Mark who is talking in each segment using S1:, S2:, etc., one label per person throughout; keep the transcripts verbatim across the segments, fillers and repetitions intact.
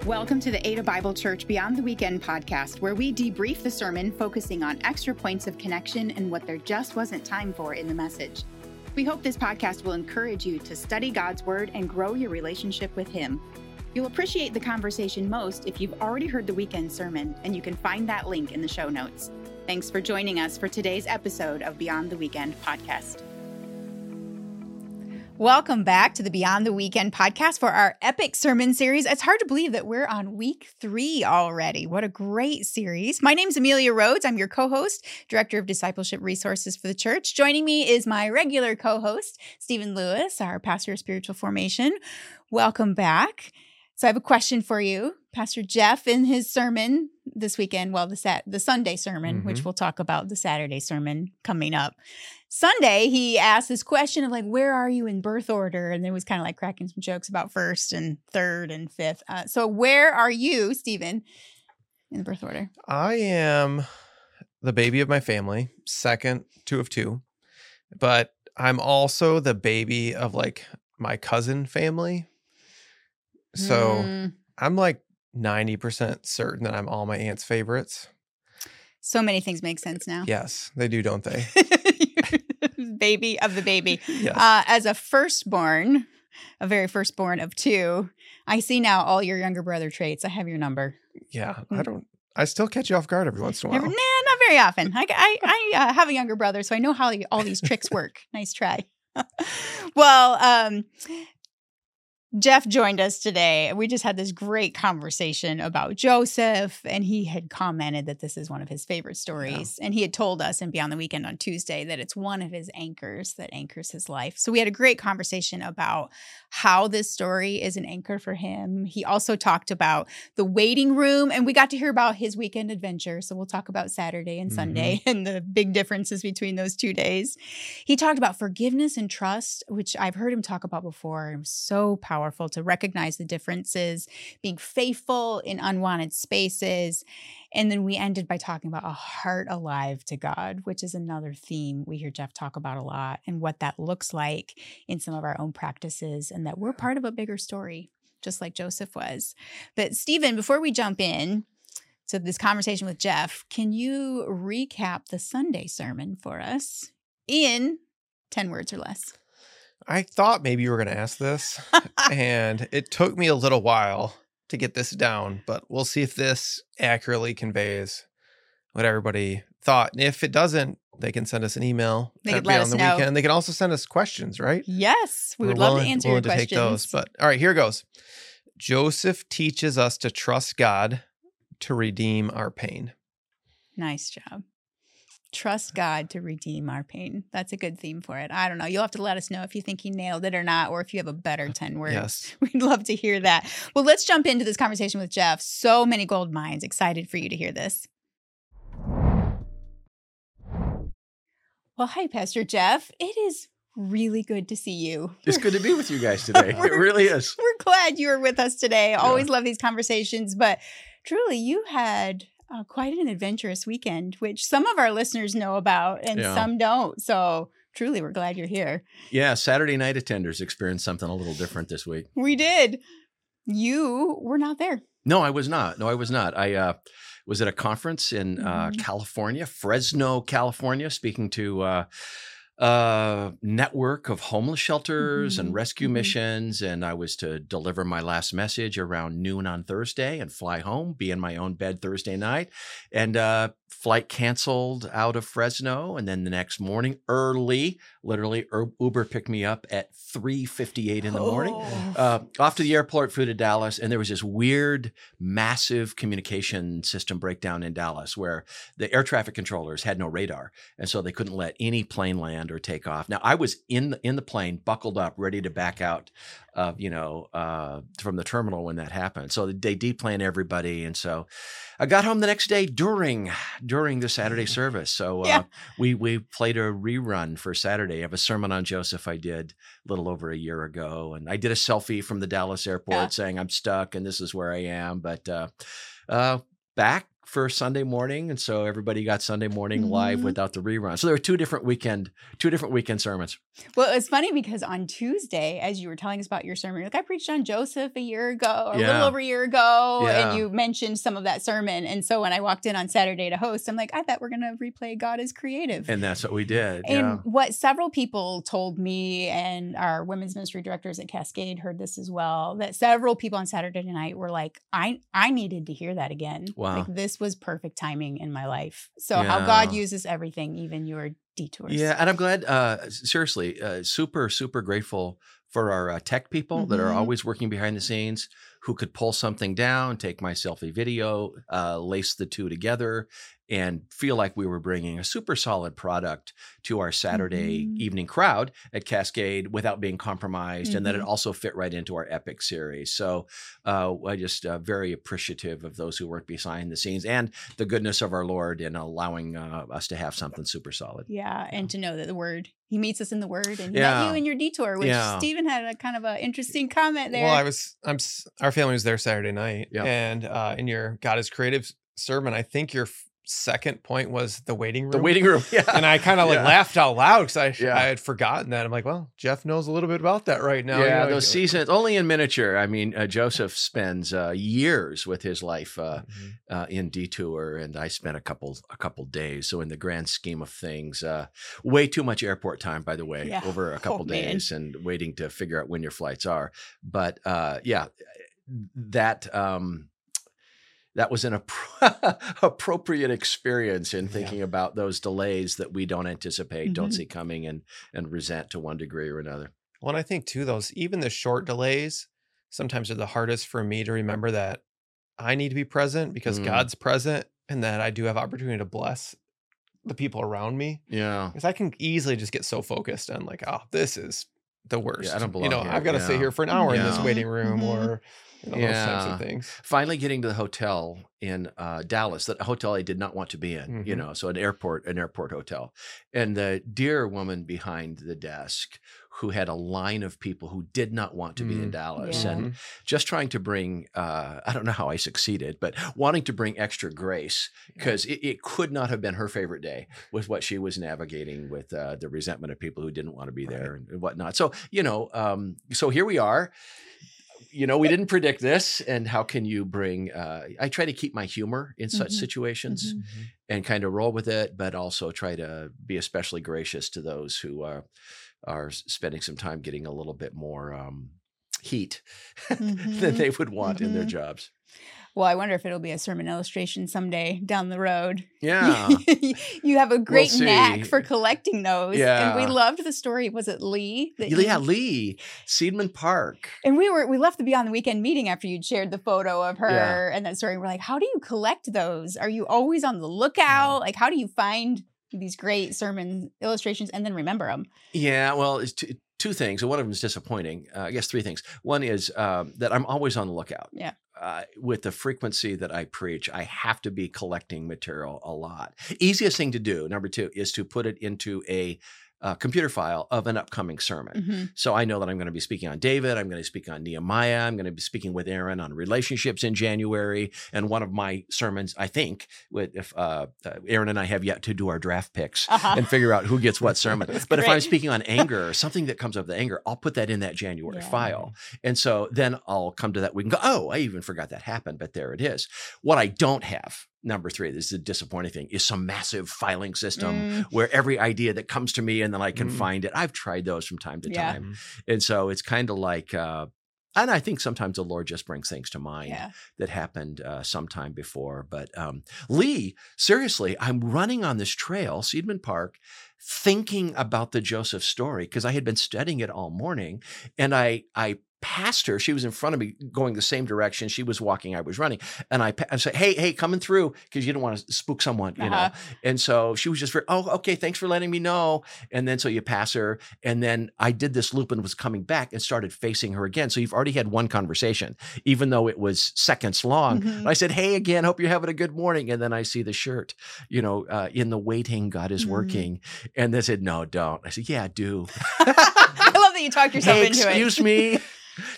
S1: Welcome to the Ada Bible Church Beyond the Weekend podcast, where we debrief the sermon, focusing on extra points of connection and what there just wasn't time for in the message. We hope this podcast will encourage you to study God's Word and grow your relationship with Him. You'll appreciate the conversation most if you've already heard the weekend sermon, and you can find that link in the show notes. Thanks for joining us for today's episode of Beyond the Weekend podcast. Welcome back to the Beyond the Weekend podcast for our epic sermon series. It's hard to believe that we're on week three already. What a great series. My name's Amelia Rhodes. I'm your co-host, Director of Discipleship Resources for the church. Joining me is my regular co-host, Stephen Lewis, our Pastor of Spiritual Formation. Welcome back. So I have a question for you. Pastor Jeff, in his sermon this weekend, well, the sat- the Sunday sermon, mm-hmm. which we'll talk about the Saturday sermon coming up. Sunday, he asked this question of like, where are you in birth order? And then was kind of like cracking some jokes about first and third and fifth. Uh, so where are you, Stephen, in the birth order?
S2: I am the baby of my family, second, two of two. But I'm also the baby of like my cousin family. So mm. I'm like ninety percent certain that I'm all my aunt's favorites.
S1: So many things make sense now.
S2: Yes, they do, don't they?
S1: Baby of the baby.
S2: Yes.
S1: Uh, as a firstborn, a very firstborn of two, I see now all your younger brother traits. I have your number.
S2: Yeah, I don't, I still catch you off guard every once in a while.
S1: Nah, not very often. I, I, I uh, have a younger brother, so I know how all these tricks work. Nice try. Well, um, Jeff joined us today. We just had this great conversation about Joseph, and he had commented that this is one of his favorite stories. Yeah. And he had told us in Beyond the Weekend on Tuesday that it's one of his anchors that anchors his life. So we had a great conversation about how this story is an anchor for him. He also talked about the waiting room, and we got to hear about his weekend adventure. So we'll talk about Saturday and Sunday mm-hmm. and the big differences between those two days. He talked about forgiveness and trust, which I've heard him talk about before. It was so powerful. Powerful to recognize the differences, being faithful in unwanted spaces. And then we ended by talking about a heart alive to God, which is another theme we hear Jeff talk about a lot, and what that looks like in some of our own practices, and that we're part of a bigger story, just like Joseph was. But Stephen, before we jump in to this conversation with Jeff, can you recap the Sunday sermon for us in ten words or less?
S2: I thought maybe you were going to ask this, and it took me a little while to get this down, but we'll see if this accurately conveys what everybody thought. And if it doesn't, they can send us an email.
S1: They could let us
S2: the
S1: know.
S2: Weekend. They can also send us questions, right?
S1: Yes, we
S2: We're
S1: would love
S2: willing,
S1: to answer
S2: willing
S1: your
S2: to
S1: questions.
S2: Take those. But all right, here goes. Joseph teaches us to trust God to redeem our pain.
S1: Nice job. Trust God to redeem our pain. That's a good theme for it. I don't know. You'll have to let us know if you think he nailed it or not, or if you have a better ten words.
S2: Yes.
S1: We'd love to hear that. Well, let's jump into this conversation with Jeff. So many gold mines. Excited for you to hear this. Well, hi, Pastor Jeff. It is really good to see you.
S3: It's good to be with you guys today. It really is.
S1: We're glad you're with us today. Always yeah. love these conversations, but truly you had Uh, quite an adventurous weekend, which some of our listeners know about and yeah. some don't. So truly, we're glad you're here.
S3: Yeah, Saturday night attenders experienced something a little different this week.
S1: We did. You were not there.
S3: No, I was not. No, I was not. I uh, was at a conference in mm-hmm. uh, California, Fresno, California, speaking to uh, a network of homeless shelters mm-hmm. and rescue mm-hmm. missions. And I was to deliver my last message around noon on Thursday and fly home, be in my own bed Thursday night. And uh, flight canceled out of Fresno. And then the next morning, early, literally Uber picked me up at three fifty-eight in the morning, oh. uh, off to the airport, flew to Dallas. And there was this weird, massive communication system breakdown in Dallas where the air traffic controllers had no radar. And so they couldn't let any plane land or take off. Now, I was in the, in the plane, buckled up, ready to back out, uh, you know, uh, from the terminal when that happened. So they deplane everybody. And so I got home the next day during during the Saturday service. So uh, yeah. we we played a rerun for Saturday. I have a sermon on Joseph I did a little over a year ago. And I did a selfie from the Dallas airport yeah. saying I'm stuck and this is where I am. But uh, uh, back for Sunday morning, and so everybody got Sunday morning
S1: Mhm.
S3: live without the rerun. So there were two different weekend, two different weekend sermons.
S1: Well, it's funny because on Tuesday, as you were telling us about your sermon, you're like, I preached on Joseph a year ago, or a
S3: Yeah.
S1: little over a year ago,
S3: Yeah.
S1: and you mentioned some of that sermon. And so when I walked in on Saturday to host, I'm like, I thought we're going to replay God is Creative.
S3: And that's what we did.
S1: And
S3: Yeah.
S1: what several people told me, and our women's ministry directors at Cascade heard this as well, that several people on Saturday night were like, I, I needed to hear that again.
S3: Wow.
S1: Like, this was perfect timing in my life. So how God
S3: Yeah.
S1: uses everything, even your detours.
S3: Yeah, and I'm glad. Uh, seriously, uh, super, super grateful for our uh, tech people that are
S1: Mhm.
S3: always working behind the scenes, who could pull something down, take my selfie video, uh, lace the two together, and feel like we were bringing a super solid product to our Saturday
S1: Mhm.
S3: evening crowd at Cascade without being compromised, and that it
S1: Mhm.
S3: also fit right into our Epic series. So uh, I just uh, very appreciative of those who work behind the scenes and the goodness of our Lord in allowing uh, us to have something super solid.
S1: Yeah, and to know that the word, he meets us in the word, and he met
S3: Yeah.
S1: you in your detour, which
S3: Yeah.
S1: Stephen had a kind of an interesting comment there.
S2: Well, I was, I'm, s- our family was there Saturday night,
S3: Yeah.
S2: and uh, in your God is Creative sermon, I think your f- second point was the waiting room.
S3: The waiting room, yeah.
S2: And I kind of like
S3: Yeah.
S2: laughed out loud because I,
S3: Yeah.
S2: I had forgotten that. I'm like, well, Jeff knows a little bit about that right now.
S3: Yeah,
S2: You know,
S3: those
S2: like-
S3: seasons only in miniature. I mean, uh, Joseph spends uh, years with his life uh,
S2: Mhm.
S3: uh, in detour, and I spent a couple a couple days. So in the grand scheme of things, uh, way too much airport time, by the way,
S1: Yeah.
S3: over a couple
S1: Oh, man.
S3: days, and waiting to figure out when your flights are. But uh, yeah, that. Um, That was an appro- appropriate experience in thinking about those delays that we don't anticipate, don't
S1: Mhm.
S3: see coming, and and resent to one degree or another.
S2: Well, and I think too, those, even the short delays, sometimes are the hardest for me to remember that I need to be present because
S3: Mm.
S2: God's present and that I do have opportunity to bless the people around me.
S3: Yeah.
S2: Because I can easily just get so focused on like, oh, this is the worst.
S3: I don't
S2: you
S3: belong
S2: know,
S3: here.
S2: I've got to
S3: Yeah.
S2: sit here for an hour in this
S3: Yeah.
S2: waiting room
S1: Mhm.
S2: or you know, those types
S3: Yeah.
S2: of things.
S3: Finally getting to the hotel in uh, Dallas, that a hotel I did not want to be in, you
S2: Mhm.
S3: know, so an airport, an airport hotel. And the dear woman behind the desk who had a line of people who did not want to be in
S2: Mm.
S3: Dallas,
S1: Yeah.
S3: and just trying to bring, uh, I don't know how I succeeded, but wanting to bring extra grace, because it, it could not have been her favorite day with what she was navigating with uh, the resentment of people who didn't want to be there and whatnot. So, you know, um, so here we are. You know, we didn't predict this, and how can you bring? Uh, I try to keep my humor in such
S1: Mhm.
S3: situations
S1: Mhm.
S3: and kind of roll with it, but also try to be especially gracious to those who are are spending some time getting a little bit more um, heat than
S1: Mhm.
S3: they would want in their
S1: Mhm.
S3: jobs.
S1: Well, I wonder if it'll be a sermon illustration someday down the road.
S3: Yeah,
S1: You have a great
S3: see.
S1: knack for collecting those. And we
S3: Yeah.
S1: loved the story. Was it Lee? that
S3: yeah,
S1: you-
S3: Lee, Seidman Park.
S1: And we were we left the Beyond the Weekend meeting after you'd shared the photo of her
S3: Yeah.
S1: and that story. We're like, how do you collect those? Are you always on the lookout? Like, how do you find these great sermon illustrations and then remember them?
S3: Yeah, well, it's two, two things. And one of them is disappointing. Uh, I guess three things. One is um, that I'm always on the lookout.
S1: Yeah.
S3: Uh, with the frequency that I preach, I have to be collecting material a lot. Easiest thing to do, number two, is to put it into a uh, computer file of an upcoming sermon.
S1: Mhm.
S3: So I know that I'm going to be speaking on David. I'm going to speak on Nehemiah. I'm going to be speaking with Aaron on relationships in January. And one of my sermons, I think, with if uh, uh, Aaron and I have yet to do our draft picks
S1: Uh-huh.
S3: and figure out who gets what sermon.
S1: That's
S3: But if I'm
S1: great.
S3: speaking on anger or something that comes up with anger, I'll put that in that January
S1: Yeah.
S3: file. And so then I'll come to that week and go, oh, I even forgot that happened, but there it is. What I don't have, number three, this is a disappointing thing, is some massive filing system
S1: Mm,
S3: where every idea that comes to me and then I can
S2: Mm.
S3: find it. I've tried those from time to
S1: Yeah.
S3: time. And so it's kind of like, uh, and I think sometimes the Lord just brings things to mind
S1: yeah.
S3: that happened uh, sometime before. But um, Lee, seriously, I'm running on this trail, Seidman Park, thinking about the Joseph story because I had been studying it all morning, and I I passed her. She was in front of me going the same direction. She was walking, I was running. And I, I said, hey, hey, coming through, because you don't want to spook someone, you
S1: Uh-huh.
S3: know. And so she was just very, oh, okay, thanks for letting me know. And then so you pass her. And then I did this loop and was coming back and started facing her again. So you've already had one conversation, even though it was seconds long.
S1: Mhm.
S3: I said, hey, again, hope you're having a good morning. And then I see the shirt, you know, uh, in the waiting, God is
S1: Mhm.
S3: working. And they said, no, don't. I said, yeah, do.
S1: I love that you talked yourself
S3: Hey,
S1: into it.
S3: excuse me.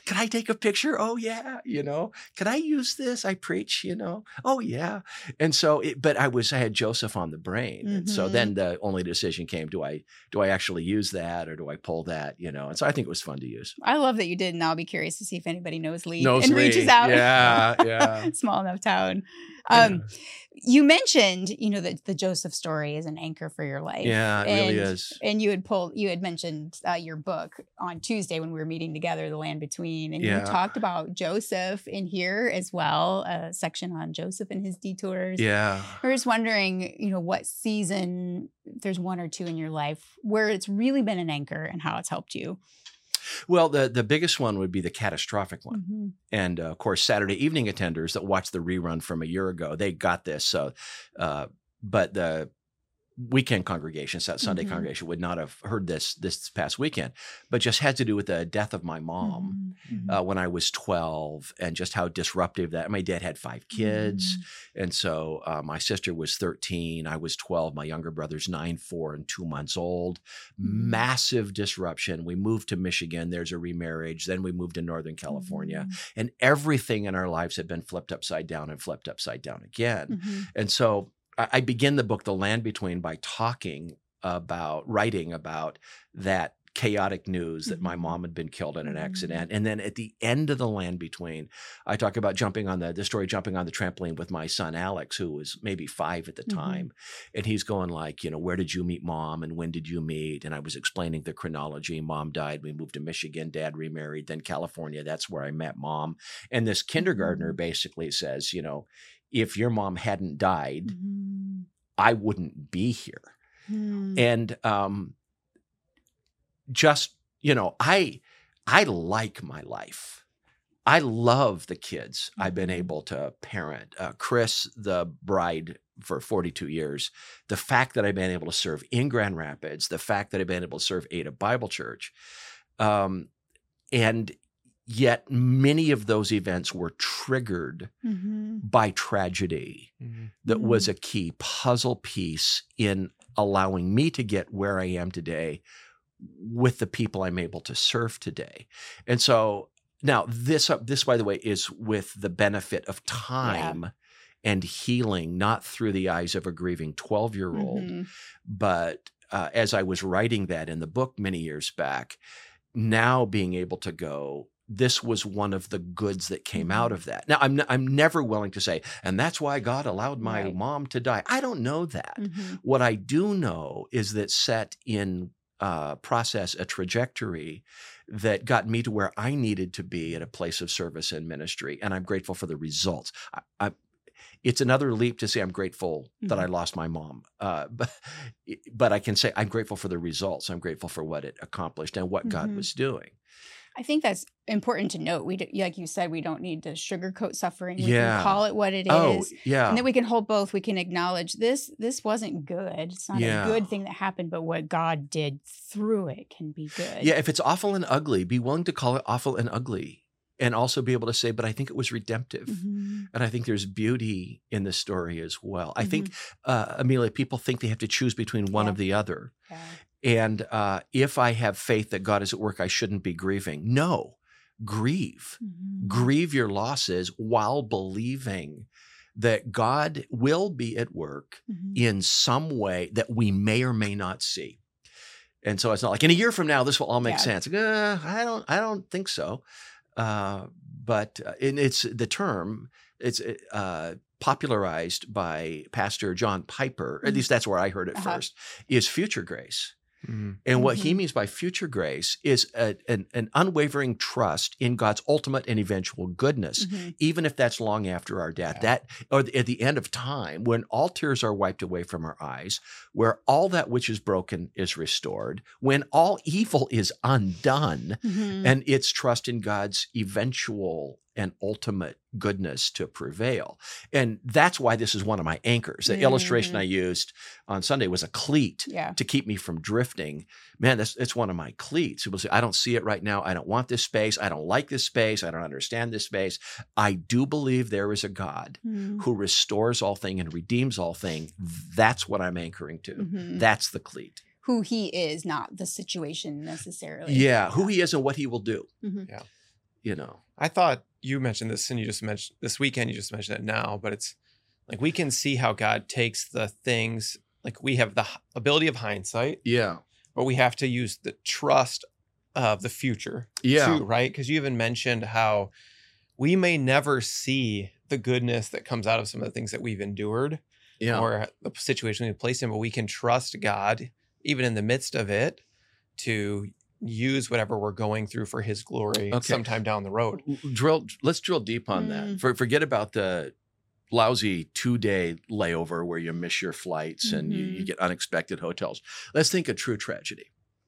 S3: can I take a picture? Oh yeah, you know, can I use this? I preach, you know. Oh yeah, and so, it, but I was I had Joseph on the brain, and so
S1: Mm-hmm.
S3: then the only decision came: do I do I actually use that, or do I pull that? You know, and so I think it was fun to use.
S1: I love that you did, and I'll be curious to see if anybody knows Lee
S3: Knows
S1: and
S3: Lee.
S1: reaches out.
S3: Yeah, yeah.
S1: Small enough town. Um, You mentioned, you know, that the Joseph story is an anchor for your life.
S3: Yeah, it
S1: and,
S3: really is.
S1: And you had pulled, you had mentioned uh, your book on Tuesday when we were meeting together, The Land Between, and
S3: Yeah.
S1: you talked about Joseph in here as well, a section on Joseph and his detours.
S3: Yeah.
S1: We're just wondering, you know, what season, if there's one or two in your life where it's really been an anchor and how it's helped you.
S3: Well, the the biggest one would be the catastrophic one.
S1: Mm-hmm.
S3: And uh, of course, Saturday evening attenders that watched the rerun from a year ago, they got this. So, uh, but the weekend congregation, Sunday
S1: Mm-hmm.
S3: congregation, would not have heard this this past weekend, but just had to do with the death of my mom
S1: Mm-hmm.
S3: uh, when I was twelve, and just how disruptive that. My dad had five kids, and so uh, my sister was thirteen, I was twelve, my younger brother's nine, four, and two months old.
S1: Mm-hmm.
S3: Massive disruption. We moved to Michigan. There's a remarriage. Then we moved to Northern California.
S1: Mm-hmm.
S3: And everything in our lives had been flipped upside down and flipped upside down again.
S1: Mm-hmm.
S3: And so I, I begin the book, The Land Between, by talking about, writing about that chaotic news that my
S1: Mhm.
S3: mom had been killed in an
S1: Mhm.
S3: accident. And then at the end of The Land Between, I talk about jumping on the, the story, jumping on the trampoline with my son, Alex, who was maybe five at the
S1: Mhm.
S3: time. And he's going like, you know, where did you meet mom and when did you meet? And I was explaining the chronology. Mom died. We moved to Michigan. Dad remarried. Then California. That's where I met mom. And this kindergartner
S1: Mhm.
S3: basically says, you know, if your mom hadn't died,
S1: Mm-hmm.
S3: I wouldn't be here.
S1: Mm-hmm.
S3: And um, just, you know, I I like my life. I love the kids I've been
S1: Mhm.
S3: able to parent. Uh, Chris, the bride for forty-two years, the fact that I've been able to serve in Grand Rapids, the fact that I've been able to serve Ada Bible Church, um, and yet many of those events were triggered
S1: Mm-hmm.
S3: by tragedy
S2: Mhm.
S3: that
S1: Mm.
S3: was a key puzzle piece in allowing me to get where I am today with the people I'm able to serve today. And so now this, uh, this by the way, is with the benefit of time and healing, not through the eyes of a grieving twelve-year-old,
S1: Mhm.
S3: but uh, as I was writing that in the book many years back, now being able to go, this was one of the goods that came out
S1: Mhm.
S3: of that. Now, I'm, I'm never willing to say, and that's why God allowed my
S1: Right.
S3: mom to die. I don't know that.
S1: Mhm.
S3: What I do know is that set in uh, process a trajectory that got me to where I needed to be at a place of service and ministry. And I'm grateful for the results. I, I, it's another leap to say I'm grateful that I
S1: Mhm.
S3: lost my mom. Uh, but, but I can say I'm grateful for the results. I'm grateful for what it accomplished and what God
S1: Mhm.
S3: was doing.
S1: I think that's important to note. We, do, like you said, we don't need to sugarcoat suffering. We
S3: Yeah.
S1: can call it what it is,
S3: Oh, yeah.
S1: and then we can hold both. We can acknowledge this. This wasn't good. It's not
S3: Yeah.
S1: a good thing that happened, but what God did through it can be good.
S3: Yeah, if it's awful and ugly, be willing to call it awful and ugly, and also be able to say, but I think it was redemptive.
S1: Mhm.
S3: And I think there's beauty in the story as well. I think,
S1: Mm-hmm.
S3: uh, Amelia, people think they have to choose between one
S1: Yeah.
S3: of the other.
S1: Yeah.
S3: And uh, if I have faith that God is at work, I shouldn't be grieving. No, grieve.
S1: Mhm.
S3: Grieve your losses while believing that God will be at work
S1: Mhm.
S3: in some way that we may or may not see. And so it's not like in a year from now, this will all make
S1: Yeah.
S3: sense. Uh, I don't, I don't think so. Uh, but uh, and it's the term, it's uh, popularized by Pastor John Piper, at
S1: Mhm.
S3: least that's where I heard it
S1: Uh-huh.
S3: first, is future grace.
S2: Mhm.
S3: And what he
S1: Mhm.
S3: means by future grace is a, an, an unwavering trust in God's ultimate and eventual goodness,
S1: Mhm.
S3: even if that's long after our death,
S2: Yeah.
S3: that or at the end of time, when all tears are wiped away from our eyes, where all that which is broken is restored, when all evil is undone,
S1: Mhm.
S3: and it's trust in God's eventual and ultimate goodness to prevail. And that's why this is one of my anchors. The
S1: Mhm.
S3: illustration I used on Sunday was a cleat
S1: Yeah.
S3: to keep me from drifting. Man, that's it's one of my cleats. People say, I don't see it right now. I don't want this space. I don't like this space. I don't understand this space. I do believe there is a God
S1: Mhm.
S3: who restores all thing and redeems all thing. That's what I'm anchoring to.
S1: Mhm.
S3: That's the cleat.
S1: Who he is, not the situation necessarily.
S3: Yeah, who he is and what he will do.
S1: Mhm.
S2: Yeah.
S3: you know.
S2: I thought you mentioned this, and you just mentioned this weekend. You just mentioned it now, but it's like we can see how God takes the things. Like we have the h- ability of hindsight,
S3: Yeah.
S2: but we have to use the trust of the future,
S3: Yeah.
S2: too, right? Because you even mentioned how we may never see the goodness that comes out of some of the things that we've endured
S3: Yeah.
S2: or the situation we've placed in, but we can trust God, even in the midst of it, to use whatever we're going through for His glory
S3: Okay.
S2: sometime down the road.
S3: drill let's drill deep on that.
S1: Mm.
S3: For, forget about the lousy two-day layover where you miss your flights and you, you
S1: Mhm.
S3: get unexpected hotels. Let's think of true tragedy.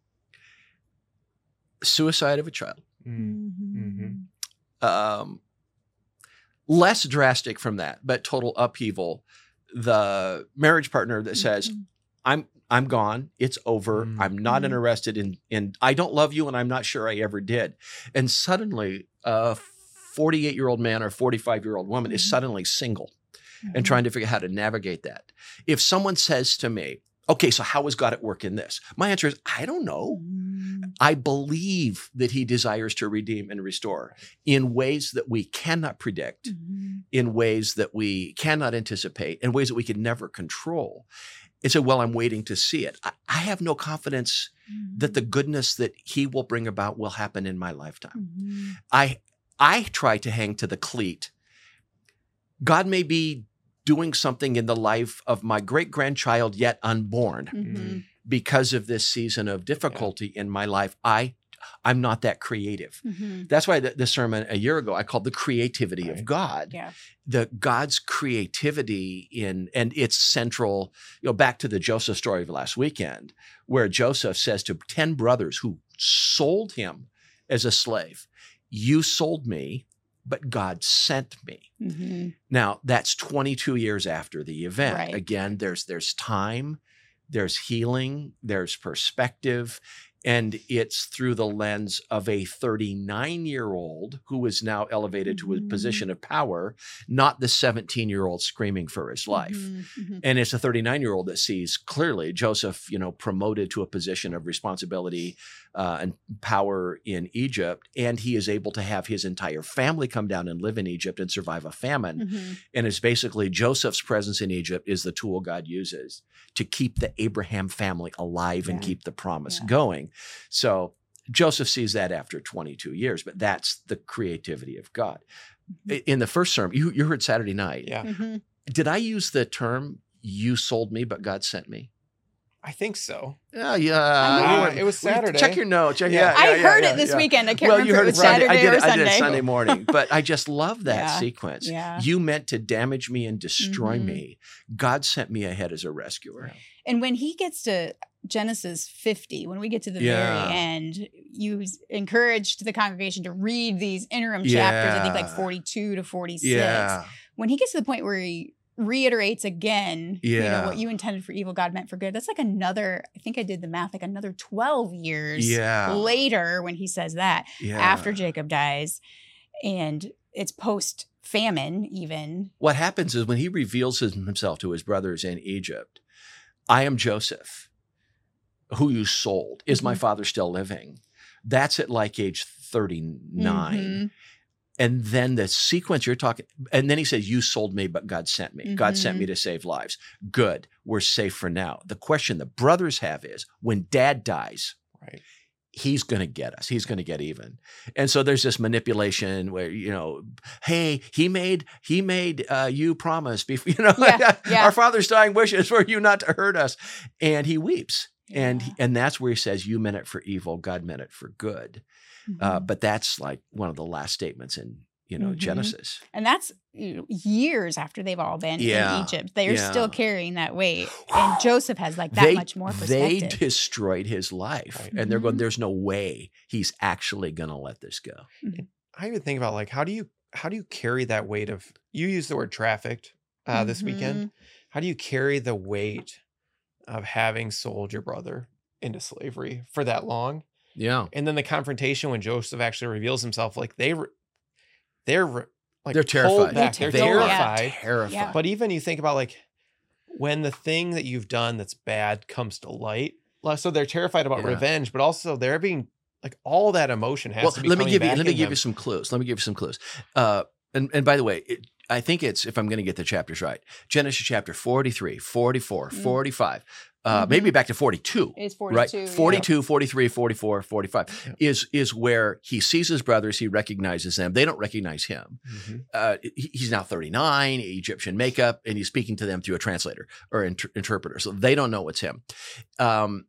S3: Suicide of a child.
S2: Mm.
S1: Mhm.
S3: Um, less drastic from that, but total upheaval. The marriage partner that says,
S1: Mhm.
S3: I'm I'm gone. It's over.
S2: Mm.
S3: I'm not
S1: Mhm.
S3: interested in in I don't love you and I'm not sure I ever did. And suddenly a forty-eight-year-old man or forty-five-year-old woman is
S1: Mhm.
S3: suddenly single
S1: Mhm.
S3: and trying to figure out how to navigate that. If someone says to me, okay, so how is God at work in this? My answer is, I don't know.
S1: Mhm.
S3: I believe that he desires to redeem and restore in ways that we cannot predict,
S1: Mhm.
S3: in ways that we cannot anticipate, in ways that we can never control. And so, well, I'm waiting to see it. I, I have no confidence that the goodness that he will bring about will happen in my lifetime.
S1: Mhm.
S3: I I try to hang to the cleat. God may be doing something in the life of my great-grandchild yet unborn
S1: Mhm.
S3: because of this season of difficulty in my life. I I'm not that creative.
S1: Mhm.
S3: That's why the, the sermon a year ago I called the creativity
S2: Right.
S3: of God.
S1: Yeah.
S3: The God's creativity in and it's central, you know, back to the Joseph story of last weekend, where Joseph says to ten brothers who sold him as a slave, you sold me, but God sent me.
S1: Mhm.
S3: Now, that's twenty-two years after the event.
S1: Right.
S3: Again, there's there's time, there's healing, there's perspective, and it's through the lens of a thirty-nine-year-old who is now elevated to a
S1: Mhm.
S3: position of power, not the seventeen-year-old screaming for his life.
S1: Mhm. Mhm.
S3: And it's a thirty-nine-year-old that sees clearly Joseph, you know, promoted to a position of responsibility uh, and power in Egypt, and he is able to have his entire family come down and live in Egypt and survive a famine.
S1: Mhm.
S3: And it's basically Joseph's presence in Egypt is the tool God uses to keep the Abraham family alive and
S1: Yeah.
S3: keep the promise
S1: Yeah.
S3: going. So Joseph sees that after twenty-two years, but that's the creativity of God.
S1: Mhm.
S3: In the first sermon, you, you heard Saturday night.
S2: Yeah,
S1: Mhm.
S3: Did I use the term, you sold me, but God sent me?
S2: I think so.
S3: Yeah, yeah.
S1: I
S3: you
S1: know.
S3: were-
S2: Uh, it was
S3: well,
S2: Saturday.
S3: Check your notes. Yeah,
S2: Yeah.
S3: yeah,
S1: I
S3: yeah,
S1: heard
S3: yeah,
S1: it this
S3: yeah.
S1: weekend. I can't
S3: Well,
S1: remember
S3: you
S1: if
S3: heard
S1: it was
S3: it Sunday.
S1: Saturday
S3: I did,
S1: or
S3: I
S1: Sunday.
S3: did it Sunday morning, but I just love that
S1: Yeah.
S3: sequence.
S1: Yeah.
S3: You meant to damage me and destroy
S1: Mhm.
S3: me. God sent me ahead as a rescuer.
S1: And when he gets to Genesis fifty, when we get to the
S3: Yeah.
S1: very end, you s- encouraged the congregation to read these interim chapters, I think like
S3: Yeah.
S1: forty-two to forty-six.
S3: Yeah.
S1: When he gets to the point where he reiterates again, you know,
S3: Yeah.
S1: what you intended for evil, God meant for good. That's like another, I think I did the math, like another twelve years
S3: Yeah.
S1: later when he says that,
S3: Yeah.
S1: after Jacob dies. And it's post famine, even.
S3: What happens is when he reveals his- himself to his brothers in Egypt, I am Joseph, who you sold. Is my
S1: Mhm.
S3: father still living? That's at like age thirty-nine.
S1: Mhm.
S3: And then the sequence you're talking, and then he says, you sold me, but God sent me. God sent
S1: Mhm.
S3: me to save lives. Good. We're safe for now. The question the brothers have is when dad dies,
S2: Right.
S3: he's going to get us. He's going to get even. And so there's this manipulation where, you know, hey, he made, he made uh, you promise before, you know,
S1: Yeah, yeah.
S3: our father's dying wishes for you not to hurt us. And he weeps. And,
S1: Yeah.
S3: and that's where he says, you meant it for evil. God meant it for good. Uh,
S1: Mhm.
S3: but that's like one of the last statements in, you know,
S1: Mhm.
S3: Genesis.
S1: And that's you know, years after they've all been
S3: Yeah,
S1: in Egypt. They're
S3: yeah.
S1: still carrying that weight. And Joseph has like that
S3: they,
S1: much more
S3: they
S1: perspective.
S3: destroyed his life.
S2: Right.
S3: And they're going,
S1: Mhm.
S3: there's no way he's actually going to let this go.
S2: I even think about like how do you how do you carry that weight of you use the word trafficked uh, this weekend. How do you carry the weight of having sold your brother into slavery for that long?
S3: Yeah.
S2: And then the confrontation when Joseph actually reveals himself, like they re- they're re- like
S3: They're
S2: pulled
S3: terrified.
S2: back.
S1: They're
S2: They're
S1: terrified.
S2: terrified.
S3: Terrified.
S1: Yeah.
S2: But even you think about like when the thing that you've done that's bad comes to light. like, So they're terrified about
S3: Yeah.
S2: revenge, but also they're being like all that emotion has
S3: Well,
S2: to be
S3: let me
S2: coming
S3: give you
S2: back
S3: let me
S2: in
S3: give
S2: them.
S3: you some clues. Let me give you some clues. Uh, and and by the way, it, I think it's, if I'm going to get the chapters right, Genesis chapter forty-three, forty-four,
S1: Mm.
S3: forty-five, uh,
S1: Mhm.
S3: maybe back to forty-two.
S1: It's
S3: Right,
S1: forty-two. yeah.
S3: forty-two, forty-three, forty-four, forty-five
S2: Yep.
S3: is is where he sees his brothers. He recognizes them. They don't recognize him.
S2: Mhm.
S3: Uh, he- he's now thirty-nine, Egyptian makeup, and he's speaking to them through a translator or inter- interpreter. So they don't know it's him. Um,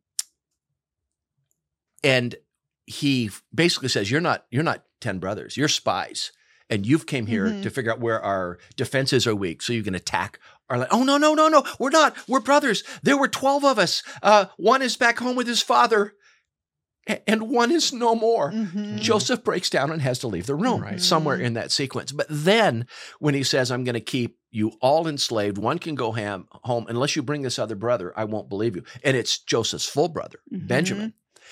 S3: and he basically says, "You're not you're not ten brothers. You're spies, and you've came here
S1: Mhm.
S3: to figure out where our defenses are weak, so you can attack." Are like, oh no no no no, we're not. We're brothers. There were twelve of us. Uh, one is back home with his father, a- and one is no more.
S1: Mhm.
S3: Joseph breaks down and has to leave the room,
S1: Right.
S3: somewhere in that sequence. But then when he says, I'm going to keep you all enslaved, one can go ham, home, unless you bring this other brother, I won't believe you. And it's Joseph's full brother,
S1: Mhm.
S3: Benjamin.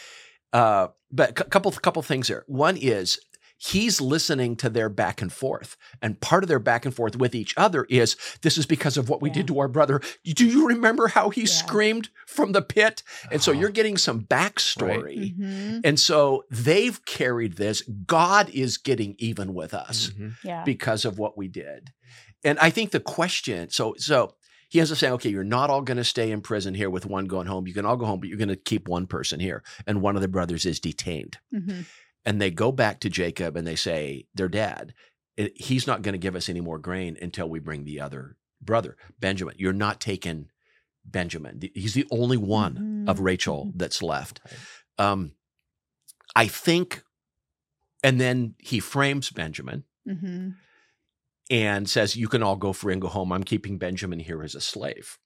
S3: Uh, but a couple, couple things there. One is he's listening to their back and forth. And part of their back and forth with each other is, this is because of what we
S1: Yeah.
S3: did to our brother. Do you remember how he
S1: Yeah.
S3: screamed from the pit? And so
S2: Oh.
S3: you're getting some backstory.
S1: Mhm.
S3: And so they've carried this. God is getting even with us
S2: Mhm.
S1: Yeah.
S3: because of what we did. And I think the question, so so he ends up saying, okay, you're not all going to stay in prison here with one going home. You can all go home, but you're going to keep one person here. And one of the brothers is detained.
S1: Mhm.
S3: And they go back to Jacob and they say, their dad, "I- he's not going to give us any more grain until we bring the other brother, Benjamin. You're not taking Benjamin. The- He's the only one of
S1: Mhm.
S3: Rachel
S1: Mhm.
S3: that's left."
S2: Right.
S3: Um, I think, and then he frames Benjamin
S1: Mhm.
S3: and says, you can all go free and go home. I'm keeping Benjamin here as a slave.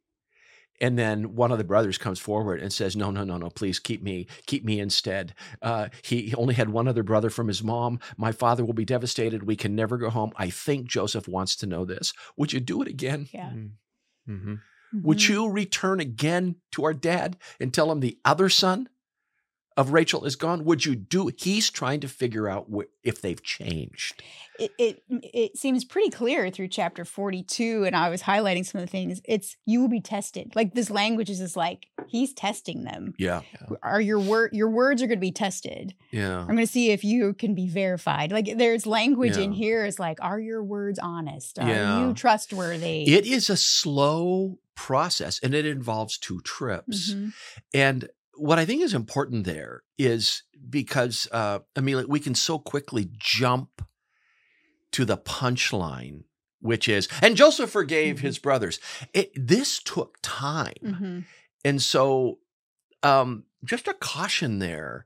S3: And then one of the brothers comes forward and says, no, no, no, no, please keep me, keep me instead. Uh, he, he only had one other brother from his mom. My father will be devastated. We can never go home. I think Joseph wants to know this. Would you do it again?
S1: Yeah.
S2: Mhm.
S3: Would
S1: Mhm.
S3: you return again to our dad and tell him the other son of Rachel is gone? Would you do it? He's trying to figure out wh- if they've changed.
S1: It, it it seems pretty clear through chapter forty-two, and I was highlighting some of the things. It's you will be tested. Like this language is just like he's testing them.
S3: Yeah.
S1: Are your word your words are going to be tested?
S3: Yeah.
S1: I'm going to see if you can be verified. Like there's language in
S3: Yeah.
S1: here is like, are your words honest? Are
S3: Yeah.
S1: you trustworthy?
S3: It is a slow process and it involves two trips.
S1: Mhm.
S3: And what I think is important there is because, uh, Amelia, we can so quickly jump to the punchline, which is, and Joseph forgave
S1: Mhm.
S3: his brothers. It, this took time.
S1: Mhm.
S3: And so um, just a caution there.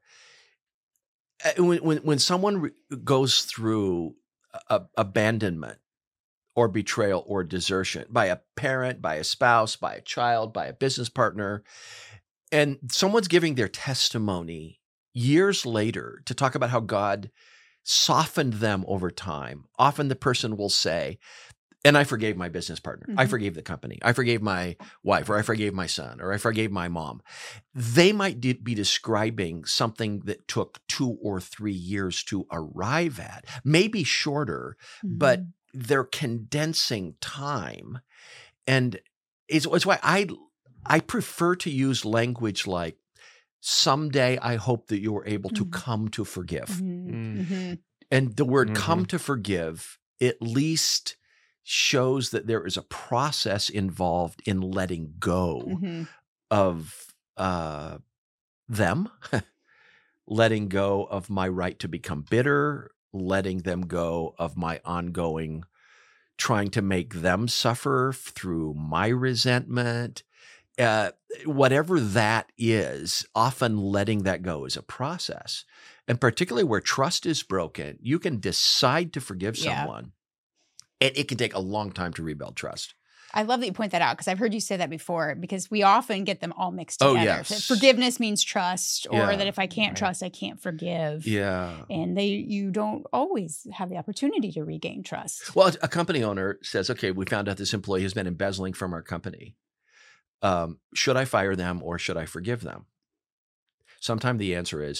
S3: Uh, When, when, when someone re- goes through a, abandonment or betrayal or desertion by a parent, by a spouse, by a child, by a business partner, and someone's giving their testimony years later to talk about how God softened them over time, often the person will say, and I forgave my business partner. I
S1: Mhm.
S3: forgave the company. I forgave my wife, or I forgave my son, or I forgave my mom. They might de- be describing something that took two or three years to arrive at, maybe shorter, but
S1: Mhm.
S3: they're condensing time. And it's, it's why I, I prefer to use language like, someday I hope that you are able to
S1: Mhm.
S3: come to forgive.
S1: Mhm.
S2: Mm.
S1: Mhm.
S3: And the word
S2: Mhm.
S3: come to forgive at least shows that there is a process involved in letting go
S1: Mhm.
S3: of uh, them, letting go of my right to become bitter, letting them go of my ongoing trying to make them suffer through my resentment. Uh, whatever that is, often letting that go is a process. And particularly where trust is broken, you can decide to forgive
S1: Yeah.
S3: someone, and it can take a long time to rebuild trust.
S1: I love that you point that out because I've heard you say that before because we often get them all mixed
S3: Oh,
S1: together.
S3: yes.
S1: That forgiveness means trust, or
S3: Yeah.
S1: that if I can't
S2: Right.
S1: trust, I can't forgive.
S3: Yeah.
S1: And they you don't always have the opportunity to regain trust.
S3: Well, a company owner says, okay, we found out this employee has been embezzling from our company. Um, should I fire them or should I forgive them? Sometimes the answer is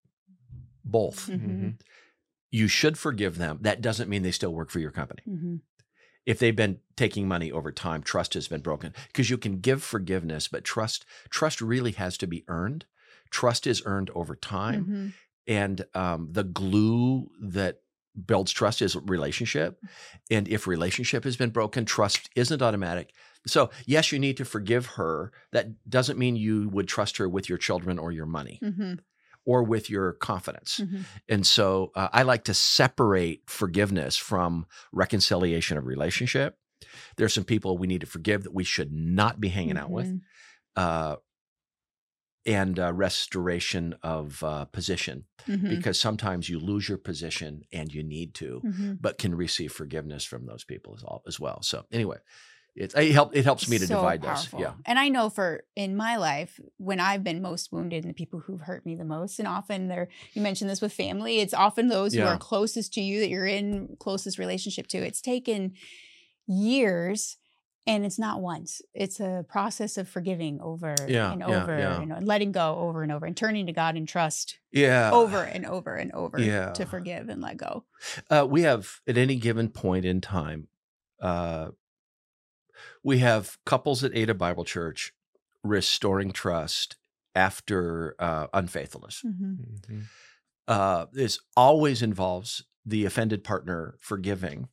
S3: both.
S1: Mhm.
S2: Mhm.
S3: You should forgive them. That doesn't mean they still work for your company.
S1: Mhm.
S3: If they've been taking money over time, trust has been broken, because you can give forgiveness, but trust, trust really has to be earned. Trust is earned over time.
S1: Mhm.
S3: And um, the glue that builds trust is relationship. And if relationship has been broken, trust isn't automatic. So yes, you need to forgive her. That doesn't mean you would trust her with your children or your money
S1: Mhm.
S3: or with your confidence.
S1: Mhm.
S3: And so uh, I like to separate forgiveness from reconciliation of relationship. There's some people we need to forgive that we should not be hanging out with.
S1: Mhm.
S3: Uh, and uh, restoration of uh, position,
S1: Mhm.
S3: because sometimes you lose your position and you need to,
S1: Mhm.
S3: but can receive forgiveness from those people as, all, as well. So anyway, it, it, help, it helps me to
S1: So
S3: divide
S1: powerful.
S3: those. Yeah.
S1: And I know for in my life, when I've been most wounded and the people who've hurt me the most, and often they're, you mentioned this with family, it's often those who
S3: Yeah.
S1: are closest to you that you're in closest relationship to. It's taken years. And it's not once. It's a process of forgiving over
S3: Yeah,
S1: and
S3: yeah,
S1: over,
S3: yeah.
S1: you know, and letting go over and over, and turning to God in trust
S3: Yeah.
S1: over and over and over
S3: Yeah.
S1: to forgive and let go.
S3: Uh, we have, at any given point in time, uh, we have couples at Ada Bible Church restoring trust after uh, unfaithfulness.
S1: Mm-hmm.
S2: Mhm.
S3: Uh, this always involves the offended partner forgiving.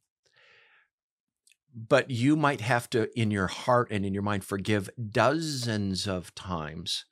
S3: But you might have to, in your heart and in your mind, forgive dozens of times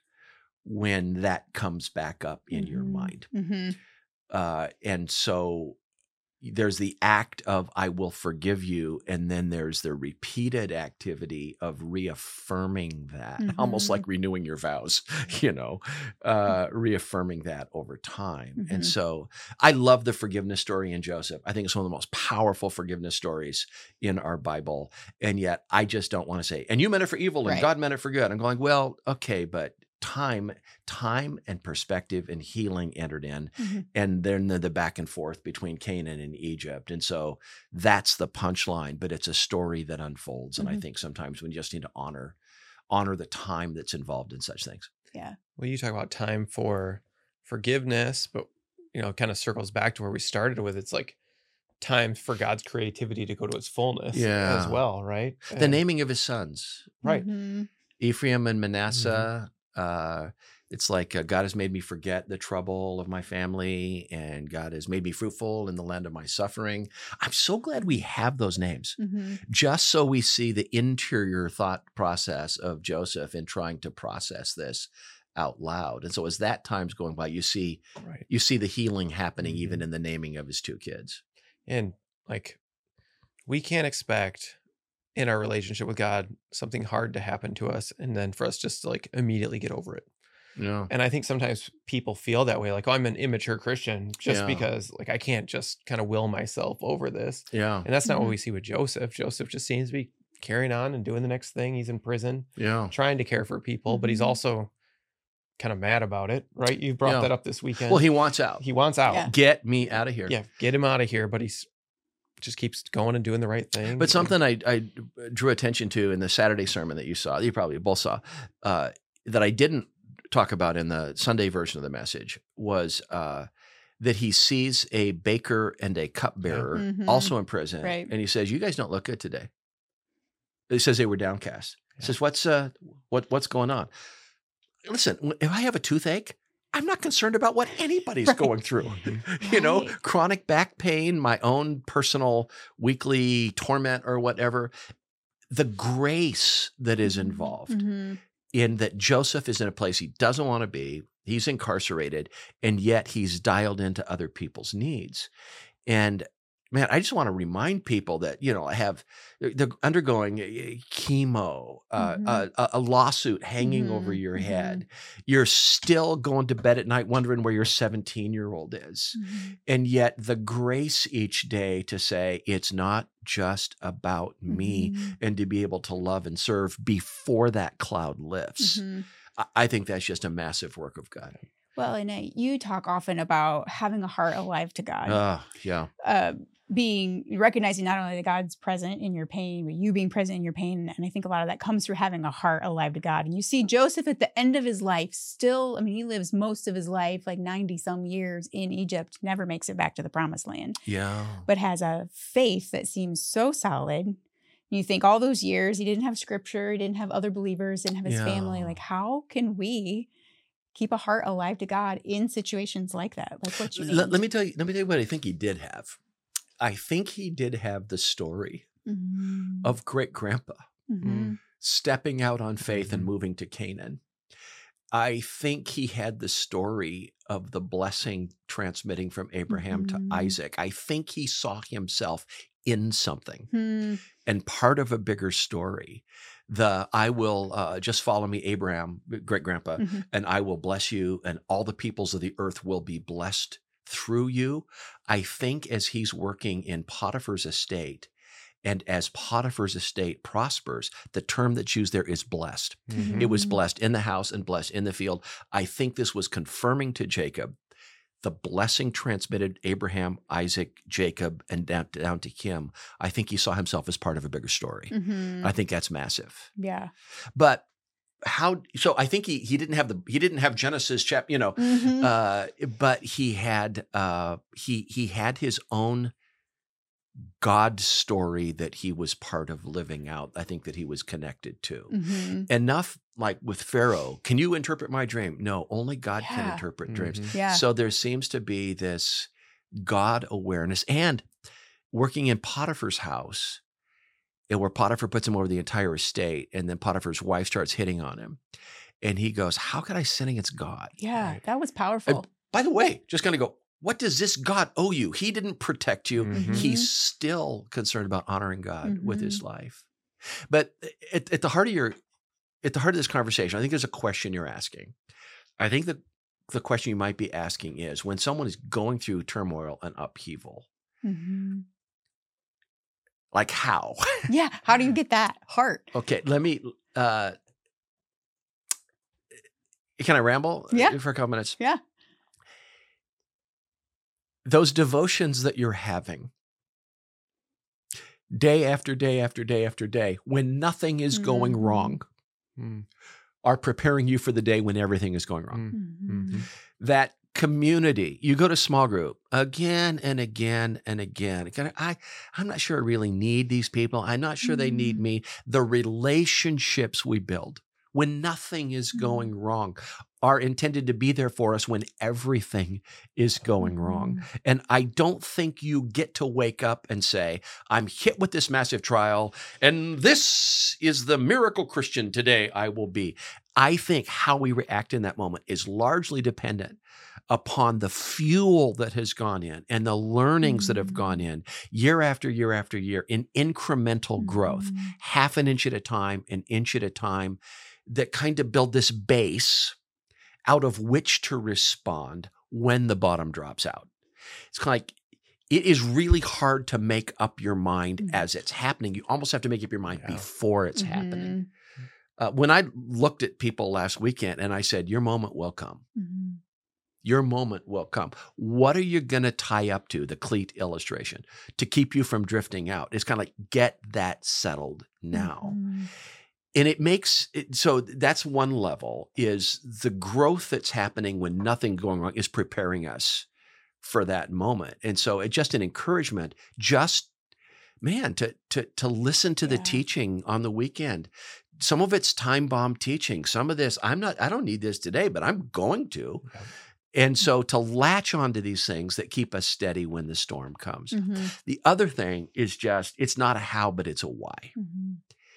S3: when that comes back up in your
S1: Mm-hmm.
S3: mind.
S1: Mm-hmm.
S3: Uh, and so there's the act of, I will forgive you. And then there's the repeated activity of reaffirming that,
S1: Mm-hmm.
S3: almost like renewing your vows, you know, uh, reaffirming that over time.
S1: Mm-hmm.
S3: And so I love the forgiveness story in Joseph. I think it's one of the most powerful forgiveness stories in our Bible. And yet I just don't want to say, and you meant it for evil and
S1: Right.
S3: God meant it for good. I'm going, well, okay, but time, time and perspective and healing entered in.
S1: Mm-hmm.
S3: And then the, the back and forth between Canaan and Egypt. And so that's the punchline, but it's a story that unfolds. And
S1: Mhm.
S3: I think sometimes we just need to honor, honor the time that's involved in such things.
S1: Yeah.
S2: Well, you talk about time for forgiveness, but you know, kind of circles back to where we started with. It's like time for God's creativity to go to its fullness
S3: Yeah.
S2: as well, right?
S3: The
S2: And-
S3: naming of his sons,
S2: right.
S1: Mm-hmm.
S3: Ephraim and Manasseh. Uh, it's like uh, God has made me forget the trouble of my family, and God has made me fruitful in the land of my suffering. I'm so glad we have those names,
S1: Mm-hmm.
S3: just so we see the interior thought process of Joseph in trying to process this out loud. And so as that time's going by, you see,
S2: Right.
S3: you see the healing happening
S2: Mhm.
S3: even in the naming of his two kids.
S2: And like, we can't expect in our relationship with God something hard to happen to us and then for us just to like immediately get over it.
S3: Yeah.
S2: And I think sometimes people feel that way, like, oh, I'm an immature Christian just
S3: Yeah.
S2: because like I can't just kind of will myself over this.
S3: Yeah.
S2: And that's not
S1: Mhm.
S2: what we see with Joseph. Joseph just seems to be carrying on and doing the next thing. He's in prison,
S3: Yeah.
S2: trying to care for people, but he's
S1: Mhm.
S2: also kind of mad about it, right? You brought
S3: Yeah.
S2: that up this weekend.
S3: Well, he wants out.
S2: he wants out.
S1: Yeah.
S3: Get me out of here.
S2: Yeah, get him out of here, but he's just keeps going and doing the right thing.
S3: But something I, I drew attention to in the Saturday sermon that you saw, you probably both saw, uh, that I didn't talk about in the Sunday version of the message was uh, that he sees a baker and a cupbearer
S1: Mhm.
S3: also in prison.
S1: Right.
S3: And he says, you guys don't look good today. He says they were downcast. He
S2: Yeah.
S3: says, what's, uh, what, what's going on? Listen, if I have a toothache, I'm not concerned about what anybody's
S1: Right.
S3: going through. You know,
S1: Right.
S3: chronic back pain, my own personal weekly torment or whatever. The grace that is involved
S1: Mm-hmm.
S3: in that Joseph is in a place he doesn't want to be. He's incarcerated, and yet he's dialed into other people's needs. And man, I just want to remind people that, you know, I have, they're undergoing uh, chemo, uh,
S1: Mhm.
S3: a, a lawsuit hanging
S1: Mhm.
S3: over your
S1: Mhm.
S3: head. You're still going to bed at night wondering where your seventeen year old is.
S1: Mm-hmm.
S3: And yet the grace each day to say, it's not just about me,
S1: Mm-hmm.
S3: and to be able to love and serve before that cloud lifts.
S1: Mm-hmm.
S3: I- I think that's just a massive work of God.
S1: Well, and uh, you talk often about having a heart alive to God.
S3: Oh, yeah.
S1: uh, being recognizing not only that God's present in your pain, but you being present in your pain. And I think a lot of that comes through having a heart alive to God. And you see Joseph at the end of his life still, I mean, he lives most of his life, like ninety some years in Egypt, never makes it back to the promised land,
S3: Yeah.
S1: but has a faith that seems so solid. You think all those years, he didn't have scripture, he didn't have other believers, didn't have his
S3: Yeah.
S1: family. Like, how can we keep a heart alive to God in situations like that, like what you
S3: Let,
S1: named.
S3: let me tell you. Let me tell you what I think he did have. I think he did have the story
S1: Mhm.
S3: of great grandpa
S1: Mhm.
S3: stepping out on faith and
S2: Mhm.
S3: moving to Canaan. I think he had the story of the blessing transmitting from Abraham
S1: Mhm.
S3: to Isaac. I think he saw himself in something
S1: Hmm.
S3: and part of a bigger story. The I will uh, just follow me, Abraham, great grandpa,
S1: Mhm.
S3: and I will bless you, and all the peoples of the earth will be blessed through you. I think as he's working in Potiphar's estate, and as Potiphar's estate prospers, the term that's used there is blessed.
S2: Mhm.
S3: It was
S1: Mhm.
S3: blessed in the house and blessed in the field. I think this was confirming to Jacob the blessing transmitted Abraham, Isaac, Jacob, and down, down to him. I think he saw himself as part of a bigger story.
S1: Mhm.
S3: I think that's massive.
S1: Yeah.
S3: But how? So I think he he didn't have the he didn't have Genesis chap, you know,
S1: Mhm.
S3: uh, but he had uh, he he had his own God story that he was part of living out. I think that he was connected to.
S1: Mhm.
S3: Enough like with Pharaoh. Can you interpret my dream? No, only God can
S1: Yeah.
S3: interpret dreams.
S2: Mhm.
S1: Yeah.
S3: So there seems to be this God awareness and working in Potiphar's house, and where Potiphar puts him over the entire estate, and then Potiphar's wife starts hitting on him. And he goes, how could I sin against God?
S1: Yeah.
S2: Right.
S1: That was powerful.
S3: And by the way, just going to go, what does this God owe you? He didn't protect you.
S2: Mhm.
S3: He's still concerned about honoring God with
S1: Mhm.
S3: his life. But at, at the heart of your, at the heart of this conversation, I think there's a question you're asking. I think that the question you might be asking is when someone is going through turmoil and upheaval,
S1: Mhm.
S3: like how?
S1: Yeah. How do you get that heart?
S3: Okay, let me, uh, can I ramble
S1: Yeah.
S3: for a couple minutes?
S1: Yeah.
S3: Those devotions that you're having day after day after day after day, when nothing is going
S1: Mhm.
S3: wrong,
S2: Mhm.
S3: are preparing you for the day when everything is going wrong.
S2: Mhm.
S1: Mhm.
S3: That community, you go to small group again and again and again. Can I, I'm not sure I really need these people. I'm not sure they need
S1: Mhm.
S3: me. The relationships we build when nothing is going wrong are intended to be there for us when everything is going wrong.
S1: Mhm.
S3: And I don't think you get to wake up and say, I'm hit with this massive trial, and this is the miracle Christian today I will be. I think how we react in that moment is largely dependent upon the fuel that has gone in and the learnings that have gone in year after year after year in incremental growth,
S1: Mhm.
S3: half an inch at a time, an inch at a time, that kind of build this base out of which to respond when the bottom drops out. It's kind of like, it is really hard to make up your mind
S1: Mhm.
S3: as it's happening. You almost have to make up your mind
S2: Yeah.
S3: before it's happening.
S1: Mhm.
S3: Uh, when I looked at people last weekend and I said, your moment will come.
S1: Mhm.
S3: Your moment will come. What are you going to tie up to, the cleat illustration, to keep you from drifting out? It's kind of like, get that settled now.
S1: Mhm.
S3: And it makes it, so that's one level, is the growth that's happening when nothing's going wrong is preparing us for that moment. And so it's just an encouragement, just man, to to to listen to the
S1: Yeah.
S3: teaching on the weekend. Some of it's time bomb teaching. Some of this, I'm not, I don't need this today, but I'm going to.
S2: Yep.
S3: And so to latch onto these things that keep us steady when the storm comes.
S1: Mhm.
S3: The other thing is just, it's not a how, but it's a why.
S1: Mhm.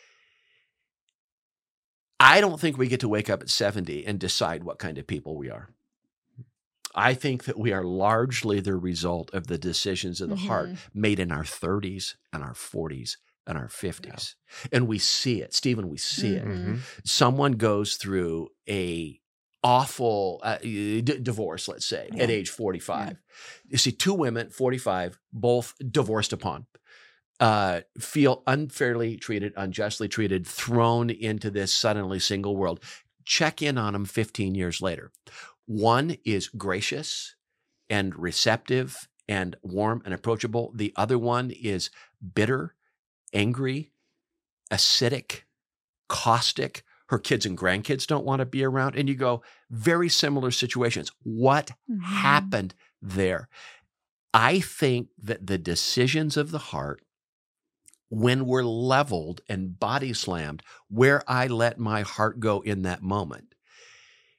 S3: I don't think we get to wake up at seventy and decide what kind of people we are. I think that we are largely the result of the decisions of the heart
S1: Mhm.
S3: made in our thirties and our forties and our fifties. And we see it. Stephen, we see it.
S1: Mhm.
S2: Mhm.
S3: Someone goes through a awful uh, d- divorce, let's say,
S1: Yeah.
S3: at age forty-five. You see two women, forty-five, both divorced upon. Uh, feel unfairly treated, unjustly treated, thrown into this suddenly single world. Check in on them fifteen years later. One is gracious and receptive and warm and approachable. The other one is bitter, angry, acidic, caustic. Her kids and grandkids don't want to be around. And you go, very similar situations. What
S1: Mhm.
S3: happened there? I think that the decisions of the heart, when we're leveled and body slammed, where I let my heart go in that moment,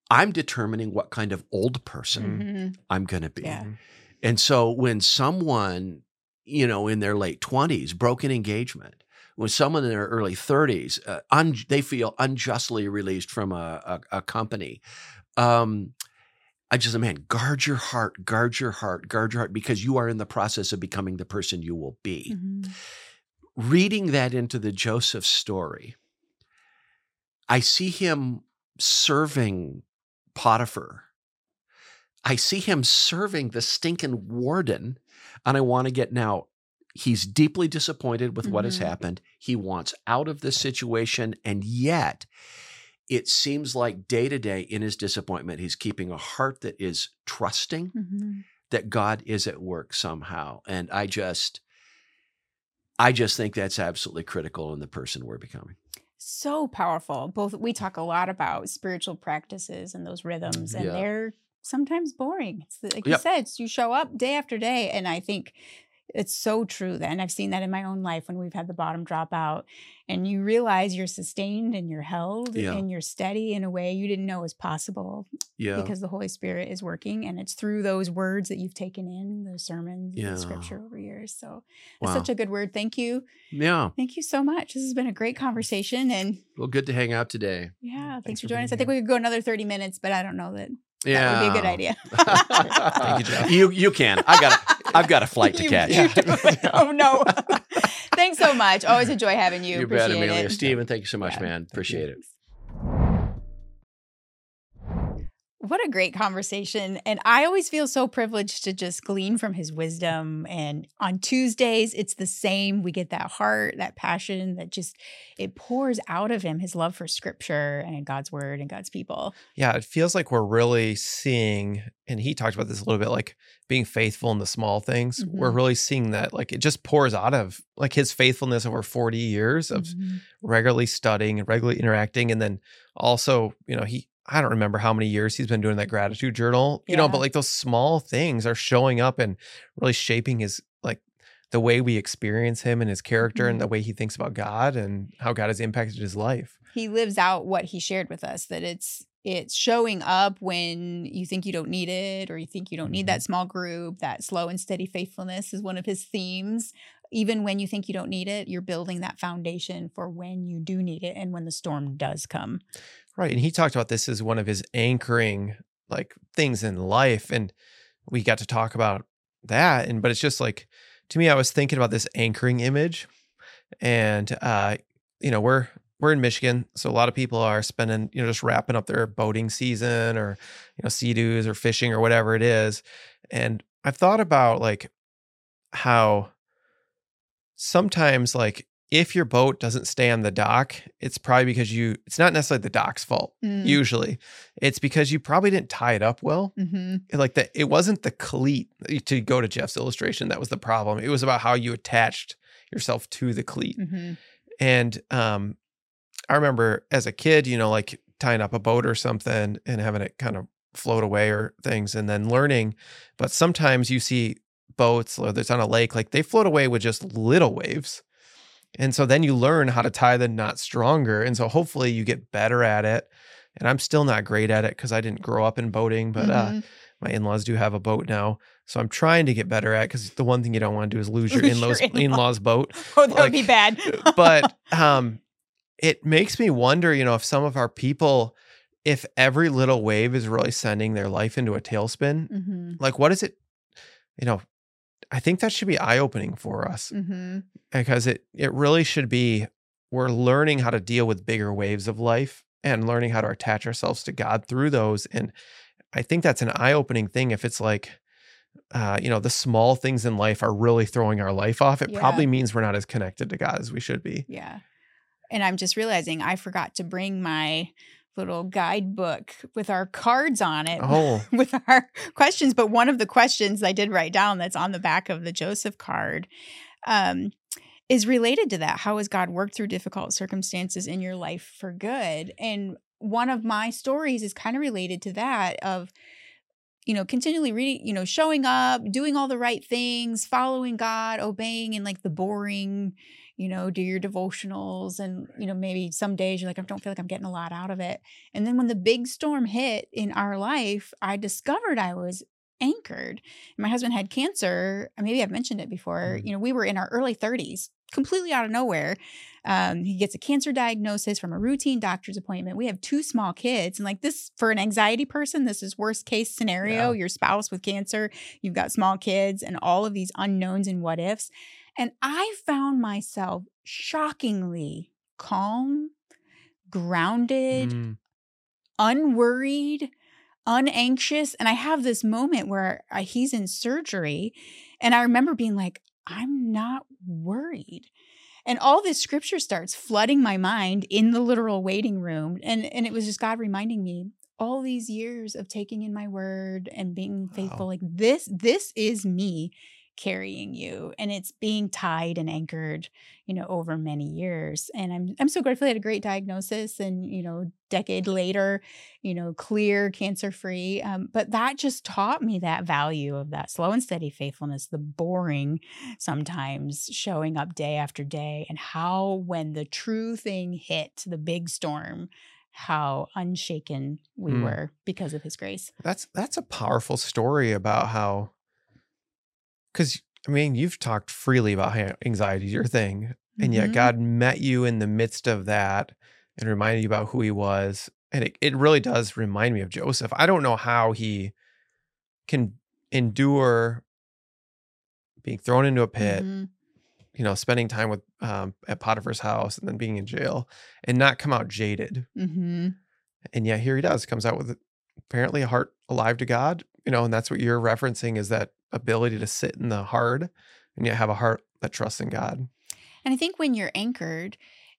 S3: I'm determining what kind of old person
S1: Mhm.
S3: I'm going to be.
S1: Yeah.
S3: And so when someone, you know, in their late twenties, broken engagement, when someone in their early thirties, uh, un- they feel unjustly released from a, a, a company, um, I just, man, guard your heart, guard your heart, guard your heart, because you are in the process of becoming the person you will be.
S1: Mhm.
S3: Reading that into the Joseph story, I see him serving Potiphar. I see him serving the stinking warden, and I want to get now, he's deeply disappointed with what has
S1: Mhm.
S3: happened. He wants out of this situation, and yet it seems like day to day in his disappointment, he's keeping a heart that is trusting
S1: Mhm.
S3: that God is at work somehow. And I just, I just think that's absolutely critical in the person we're becoming.
S1: So powerful. Both we talk a lot about spiritual practices and those rhythms, and
S3: Yeah.
S1: they're sometimes boring. It's the- like you
S3: Yep.
S1: said, it's, you show up day after day, and I think it's so true. That, and I've seen that in my own life when we've had the bottom drop out, and you realize you're sustained and you're held
S3: Yeah.
S1: and you're steady in a way you didn't know was possible
S3: Yeah.
S1: because the Holy Spirit is working, and it's through those words that you've taken in, the sermons,
S3: Yeah.
S1: the scripture over years. So it's
S3: Wow.
S1: such a good word. Thank you.
S3: Yeah.
S1: Thank you so much. This has been a great conversation, and
S3: Well, good to hang out today.
S1: yeah, thanks,
S2: Thanks
S1: for
S2: for
S1: joining
S2: being
S1: us. I think
S2: here.
S1: we could go another thirty minutes, but I don't know that
S3: Yeah.
S1: that would be a good idea.
S2: Thank you, Jeff.
S3: You, you can. I got a, I've got a flight to
S1: You-
S3: catch.
S1: you do. Oh, no. Thanks so much. Always enjoy having you.
S3: You bet,
S1: Appreciate
S3: Amelia.
S1: it.
S3: Steven, thank you so much,
S1: Yeah.
S3: man. Appreciate it.
S1: What a great conversation. And I always feel so privileged to just glean from his wisdom. And on Tuesdays, it's the same. We get that heart, that passion that just, it pours out of him, his love for scripture and God's word and God's people.
S2: Yeah, it feels like we're really seeing, and he talked about this a little bit, like being faithful in the small things.
S1: Mhm.
S2: We're really seeing that, like it just pours out of like his faithfulness over forty years of
S1: Mhm.
S2: regularly studying and regularly interacting. And then also, you know, he, I don't remember how many years he's been doing that gratitude journal, you know,
S1: Yeah.
S2: but like those small things are showing up and really shaping his, like the way we experience him and his character
S1: Mhm.
S2: and the way he thinks about God and how God has impacted his life.
S1: He lives out what he shared with us, that it's it's showing up when you think you don't need it, or you think you don't need that small group. That slow and steady faithfulness is one of his themes. Even when you think you don't need it, you're building that foundation for when you do need it and when the storm does come.
S2: Right. And he talked about this as one of his anchoring like things in life. And we got to talk about that. And but it's just like, to me, I was thinking about this anchoring image. And uh, you know, we're we're in Michigan. So a lot of people are spending, you know, just wrapping up their boating season or, you know, sea-doos or fishing or whatever it is. And I've thought about like how sometimes like if your boat doesn't stay on the dock, it's probably because you, it's not necessarily the dock's fault.
S1: Mm.
S2: Usually it's because you probably didn't tie it up well.
S1: Mm-hmm.
S2: Like that, it wasn't the cleat, to go to Jeff's illustration, that was the problem. It was about how you attached yourself to the cleat.
S1: Mm-hmm.
S2: And um, I remember as a kid, you know, like tying up a boat or something and having it kind of float away or things and then learning. But sometimes you see boats, whether it's on a lake, like they float away with just little waves. And so then you learn how to tie the knot stronger. And so hopefully you get better at it. And I'm still not great at it because I didn't grow up in boating, but
S1: Mm-hmm.
S2: uh, my in-laws do have a boat now. So I'm trying to get better at it because the one thing you don't want to do is lose your
S1: Lose
S2: in-laws,
S1: your in-law.
S2: in-laws boat.
S1: Oh, that
S2: Like,
S1: would be bad.
S2: But um, it makes me wonder, you know, if some of our people, if every little wave is really sending their life into a tailspin,
S1: mm-hmm.
S2: like what is it, you know, I think that should be eye-opening for us
S1: Mm-hmm.
S2: because it it really should be, we're learning how to deal with bigger waves of life and learning how to attach ourselves to God through those. And I think that's an eye-opening thing. If it's like, uh, you know, the small things in life are really throwing our life off, it
S1: Yeah.
S2: probably means we're not as connected to God as we should be.
S1: Yeah. And I'm just realizing I forgot to bring my little guidebook with our cards on it.
S2: Oh,
S1: With our questions. But one of the questions I did write down that's on the back of the Joseph card um, is related to that. How has God worked through difficult circumstances in your life for good? And one of my stories is kind of related to that of, you know, continually reading, you know, showing up, doing all the right things, following God, obeying in like the boring, you know, do your devotionals. And, you know, maybe some days you're like, I don't feel like I'm getting a lot out of it. And then when the big storm hit in our life, I discovered I was anchored. My husband had cancer. Maybe I've mentioned it before.
S2: Mm.
S1: You know, we were in our early thirties, completely out of nowhere. Um, he gets a cancer diagnosis from a routine doctor's appointment. We have two small kids. And like this, for an anxiety person, this is worst case scenario.
S2: Yeah.
S1: Your spouse with cancer, you've got small kids and all of these unknowns and what ifs. And I found myself shockingly calm, grounded,
S2: Mm.
S1: unworried, unanxious. And I have this moment where I, he's in surgery. And I remember being like, I'm not worried. And all this scripture starts flooding my mind in the literal waiting room. And, and it was just God reminding me all these years of taking in my word and being faithful.
S2: Wow.
S1: Like this, this is me carrying you, and it's being tied and anchored, you know, over many years. And I'm, I'm so grateful I had a great diagnosis and, you know, decade later, you know, clear, cancer-free. Um, but that just taught me that value of that slow and steady faithfulness, the boring sometimes showing up day after day, and how when the true thing hit, the big storm, how unshaken we
S2: Mm.
S1: were because of his grace.
S2: That's that's a powerful story about how, because I mean, you've talked freely about how anxiety is your thing, and yet
S1: Mhm.
S2: God met you in the midst of that and reminded you about who he was. And it, it really does remind me of Joseph. I don't know how he can endure being thrown into a pit,
S1: Mhm.
S2: you know, spending time with um, at Potiphar's house and then being in jail and not come out jaded.
S1: Mhm.
S2: And yet here he does, comes out with apparently a heart alive to God, you know, and that's what you're referencing, is that ability to sit in the hard and yet have a heart that trusts in God.
S1: And I think when you're anchored,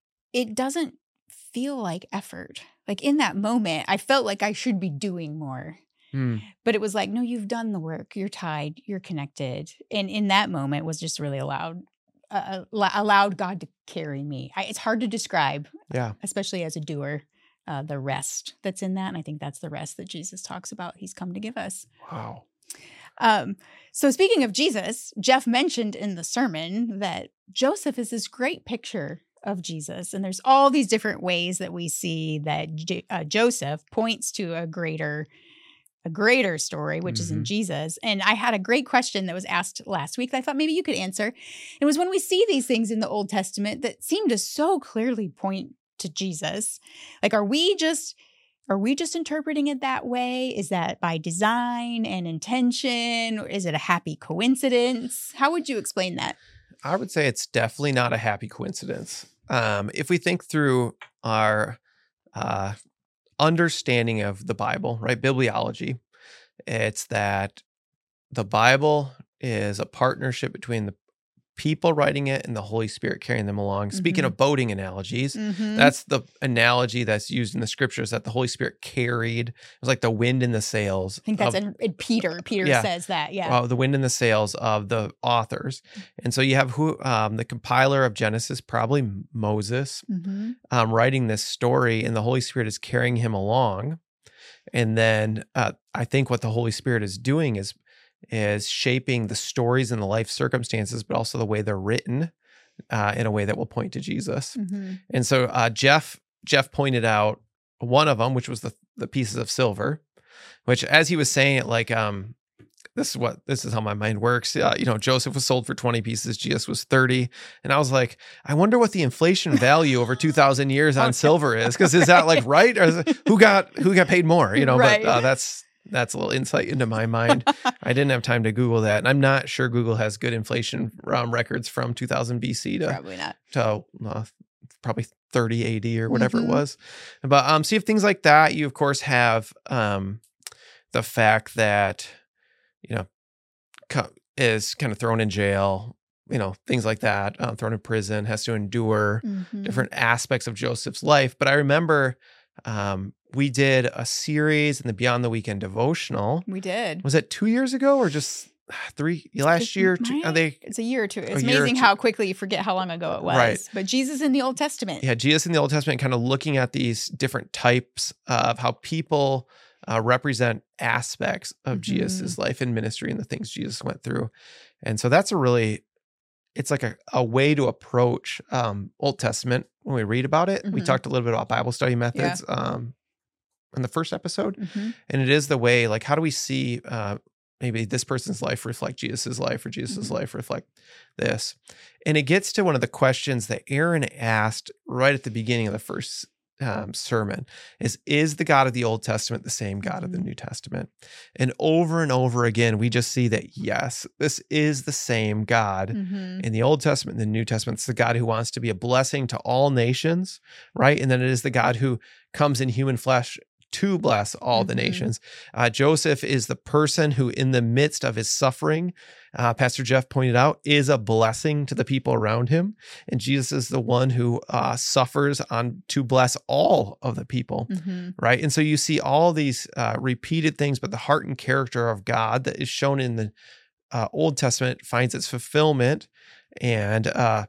S1: it doesn't feel like effort. Like in that moment, I felt like I should be doing more.
S2: Mm.
S1: But it was like, no, you've done the work. You're tied. You're connected. And in that moment was just really allowed, uh, allowed God to carry me. I, it's hard to describe,
S2: Yeah.
S1: especially as a doer, uh, the rest that's in that. And I think that's the rest that Jesus talks about. He's come to give us.
S2: Wow.
S1: Um, so speaking of Jesus, Jeff mentioned in the sermon that Joseph is this great picture of Jesus. And there's all these different ways that we see that J- uh, Joseph points to a greater a greater story, which is in
S2: Mhm.
S1: Jesus. And I had a great question that was asked last week that I thought maybe you could answer. It was, when we see these things in the Old Testament that seem to so clearly point to Jesus, like, are we just Are we just interpreting it that way? Is that by design and intention? Or is it a happy coincidence? How would you explain that?
S2: I would say it's definitely not a happy coincidence. Um, if we think through our uh, understanding of the Bible, right? Bibliology, it's that the Bible is a partnership between the people writing it and the Holy Spirit carrying them along. Speaking
S1: Mhm.
S2: of boating analogies,
S1: Mm-hmm.
S2: that's the analogy that's used in the scriptures, that the Holy Spirit carried. It was like the wind in the sails.
S1: I think that's
S2: of,
S1: in, in Peter. Peter
S2: Yeah.
S1: says that. Yeah.
S2: uh, the wind in the sails of the authors. And so you have who um, the compiler of Genesis, probably Moses,
S1: Mm-hmm.
S2: um, writing this story, and the Holy Spirit is carrying him along. And then uh, I think what the Holy Spirit is doing is is shaping the stories and the life circumstances, but also the way they're written uh, in a way that will point to Jesus.
S1: Mm-hmm.
S2: And so uh, Jeff Jeff pointed out one of them, which was the the pieces of silver, which, as he was saying it, like um, this is what this is how my mind works. Uh, you know, Joseph was sold for twenty pieces, Jesus was thirty, and I was like, I wonder what the inflation value over two thousand years on
S1: Okay.
S2: silver is, because is that like right, or is it, who got who got paid more? You know,
S1: Right.
S2: but uh, that's. That's a little insight into my mind. I didn't have time to Google that. And I'm not sure Google has good inflation um, records from two thousand B C to,
S1: Probably not.
S2: to uh, probably thirty A D or whatever
S1: Mhm.
S2: it was. But um, so you have things like that. You, of course, have um, the fact that, you know, co- is kind of thrown in jail, you know, things like that, um, thrown in prison, has to endure
S1: Mhm.
S2: different aspects of Joseph's life. But I remember um, we did a series in the Beyond the Weekend devotional.
S1: We did.
S2: Was it two years ago or just three last
S1: It
S2: year? Two,
S1: might-
S2: are they?
S1: It's a year or two. It's
S2: a year or
S1: amazing
S2: two.
S1: how quickly you forget how long ago it was.
S2: Right.
S1: But Jesus in the Old Testament.
S2: Yeah, Jesus in the Old Testament, kind of looking at these different types of how people uh, represent aspects of
S1: Mhm.
S2: Jesus's life and ministry and the things Jesus went through. And so that's a really it's like a, a way to approach um, Old Testament when we read about it. We
S1: Mhm.
S2: talked a little bit about Bible study methods um, in the first episode.
S1: Mhm.
S2: And it is the way, like, how do we see uh, maybe this person's life reflect Jesus's life or Jesus's
S1: Mhm.
S2: life reflect this? And it gets to one of the questions that Aaron asked right at the beginning of the first um, sermon is, is the God of the Old Testament the same God of the
S1: Mhm.
S2: New Testament? And over and over again, we just see that, yes, this is the same God
S1: Mhm.
S2: in the Old Testament and the New Testament. It's the God who wants to be a blessing to all nations, right? And then it is the God who comes in human flesh to bless all the
S1: Mhm.
S2: nations. Uh, Joseph is the person who, in the midst of his suffering, uh, Pastor Jeff pointed out, is a blessing to the people around him. And Jesus is the one who uh, suffers on to bless all of the people,
S1: Mhm.
S2: right? And so you see all these uh, repeated things, but the heart and character of God that is shown in the uh, Old Testament finds its fulfillment and uh,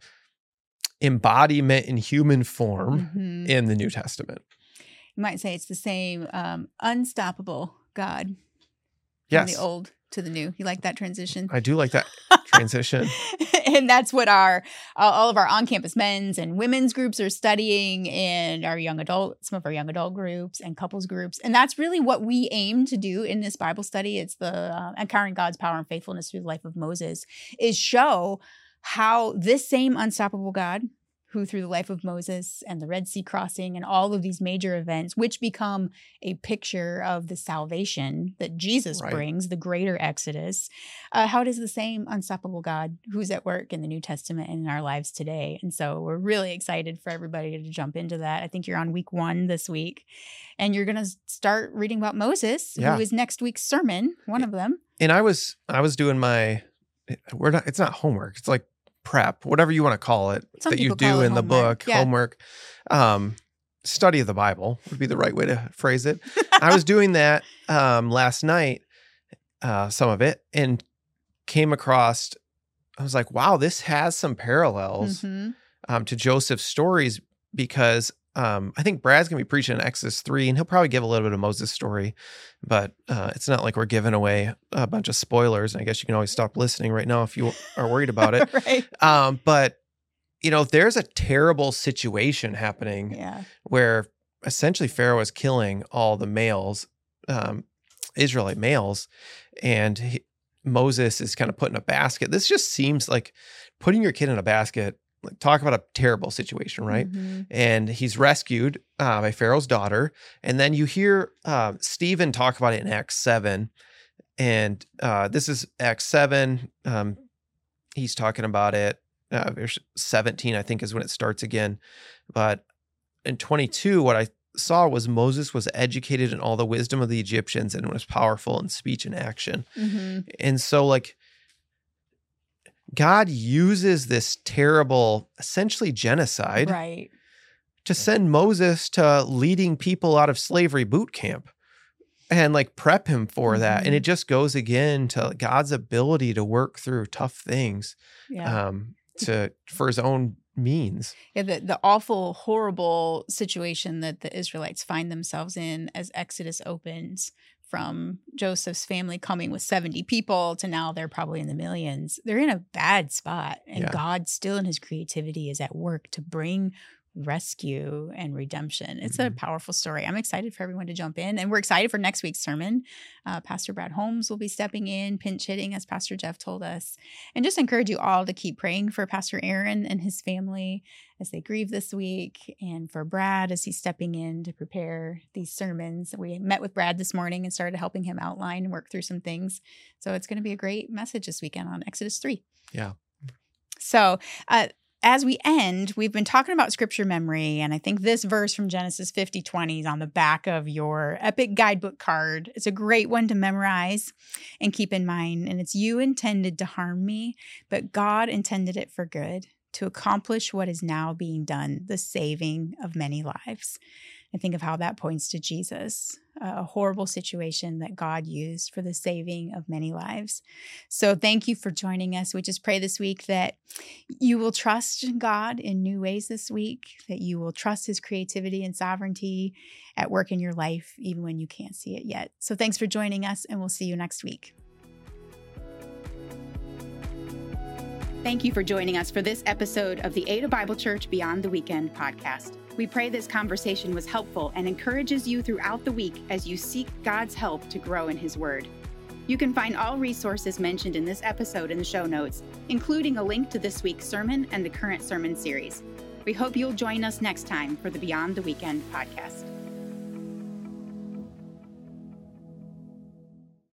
S2: embodiment in human form
S1: Mhm.
S2: in the New Testament.
S1: You might say it's the same um, unstoppable God from
S2: Yes,
S1: the old to the new. You like that transition?
S2: I do like that transition.
S1: And that's what our all all of our on-campus men's and women's groups are studying, and our young adult, some of our young adult groups and couples groups. And that's really what we aim to do in this Bible study. It's the uh, Encountering God's Power and Faithfulness Through the Life of Moses, is show how this same unstoppable God, who through the life of Moses and the Red Sea crossing and all of these major events, which become a picture of the salvation that Jesus
S2: Right.
S1: brings, the greater Exodus, uh, how does the same unstoppable God who's at work in the New Testament and in our lives today? And so we're really excited for everybody to jump into that. I think you're on week one this week, and you're going to start reading about Moses,
S2: Yeah.
S1: who is next week's sermon, one of them.
S2: And I was I was doing my we're not it's not homework. It's like prep, whatever you want to call it,
S1: Some
S2: that you
S1: people call
S2: do
S1: it
S2: in the
S1: homework.
S2: book,
S1: Yeah.
S2: homework. Um, study of the Bible would be the right way to phrase it. I was doing that um, last night, uh, some of it, and came across, I was like, wow, this has some parallels
S1: Mhm.
S2: um, to Joseph's stories, because um, I think Brad's going to be preaching in Exodus three, and he'll probably give a little bit of Moses' story, but uh, it's not like we're giving away a bunch of spoilers. And I guess you can always stop listening right now if you are worried about it.
S1: Right.
S2: Um, but, you know, there's a terrible situation happening
S1: Yeah.
S2: where essentially Pharaoh is killing all the males, um, Israelite males, and he, Moses is kind of put in a basket. This just seems like putting your kid in a basket. Like, talk about a terrible situation, right?
S1: Mhm.
S2: And he's rescued uh, by Pharaoh's daughter. And then you hear uh, Stephen talk about it in Acts seven. And uh, this is Acts seven. Um, he's talking about it. Uh, verse seventeen, I think, is when it starts again. But in twenty-two, what I saw was Moses was educated in all the wisdom of the Egyptians and was powerful in speech and action.
S1: Mhm.
S2: And so, like, God uses this terrible, essentially genocide,
S1: Right.
S2: to send Moses to leading people out of slavery boot camp and like prep him for that. And
S1: Mhm.
S2: it just goes again to God's ability to work through tough things
S1: Yeah.
S2: um, to for his own means.
S1: Yeah, the, the awful, horrible situation that the Israelites find themselves in as Exodus opens, from Joseph's family coming with seventy people to now they're probably in the millions. They're in a bad spot. And
S2: Yeah.
S1: God, still in his creativity, is at work to bring rescue and redemption. It's a
S2: Mhm.
S1: powerful story. I'm excited for everyone to jump in, and we're excited for next week's sermon. Uh, Pastor Brad Holmes will be stepping in, pinch hitting, as Pastor Jeff told us. And just encourage you all to keep praying for Pastor Aaron and his family as they grieve this week, and for Brad as he's stepping in to prepare these sermons. We met with Brad this morning and started helping him outline and work through some things. So it's going to be a great message this weekend on Exodus three.
S2: Yeah.
S1: So, uh, as we end, we've been talking about scripture memory, and I think this verse from Genesis fifty twenty is on the back of your Epic Guidebook card. It's a great one to memorize and keep in mind. And it's, you intended to harm me, but God intended it for good, to accomplish what is now being done, the saving of many lives. And think of how that points to Jesus, a horrible situation that God used for the saving of many lives. So thank you for joining us. We just pray this week that you will trust God in new ways this week, that you will trust his creativity and sovereignty at work in your life, even when you can't see it yet. So thanks for joining us, and we'll see you next week. Thank you for joining us for this episode of the Ada Bible Church Beyond the Weekend podcast. We pray this conversation was helpful and encourages you throughout the week as you seek God's help to grow in His Word. You can find all resources mentioned in this episode in the show notes, including a link to this week's sermon and the current sermon series. We hope you'll join us next time for the Beyond the Weekend podcast.